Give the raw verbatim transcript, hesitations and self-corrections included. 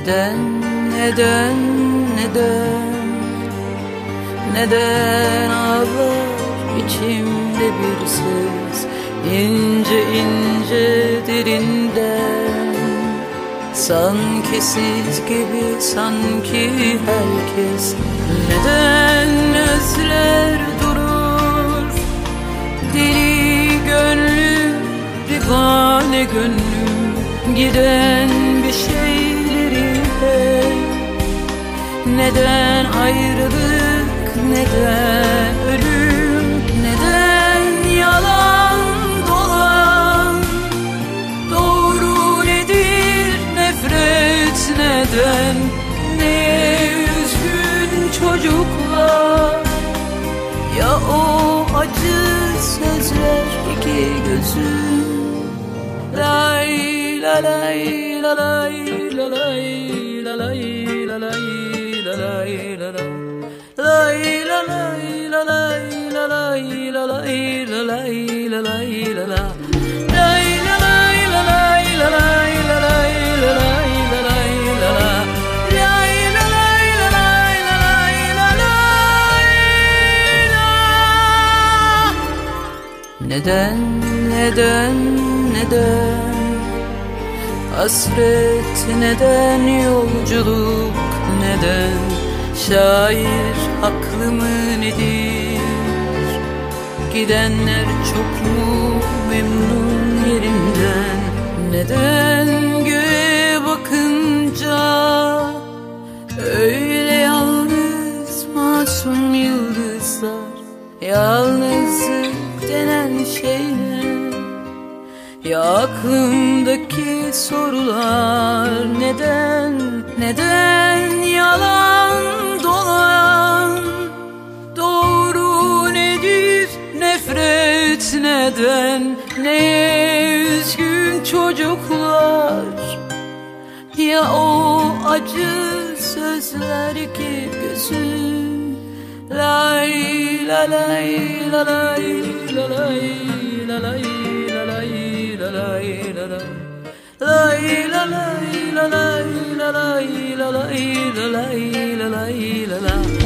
Neden, neden, neden, neden ağlar içimde bir ses, ince ince derinden. Sanki siz gibi, sanki herkes neden özler durur? Deli gönlüm, divane gönlüm, giden bir şeyleri hep. Neden ayrılık, neden ölüm, neden yalan dolan? Doğru nedir nefret, neden? Ne üzgün çocuklar, ya o acı sözler iki gözüm. Lay la lay la lay la lay la lay la lay la lay la lay la lay la lay la lay la lay la lay la lay la la lay la lay la lay la lay la lay la lay la lay la la lay la lay la lay la lay la lay la. Neden, neden, neden hasret, neden yolculuk, neden şair haklı mı nedir? Gidenler çok mu memnun yerinden? Neden göğe bakınca öyle yalnız masum yıldızlar? Yalnızlık denen şey ne? Ya aklımdaki sorular neden, neden yalan dolan? Doğru nedir nefret, neden? Ne üzgün çocuklar, ya o acı sözler ki gözüm. Lay la lay la lay la lay la lay la lay la lay la la lay la lay la lay la lay la lay la lay la lay la la.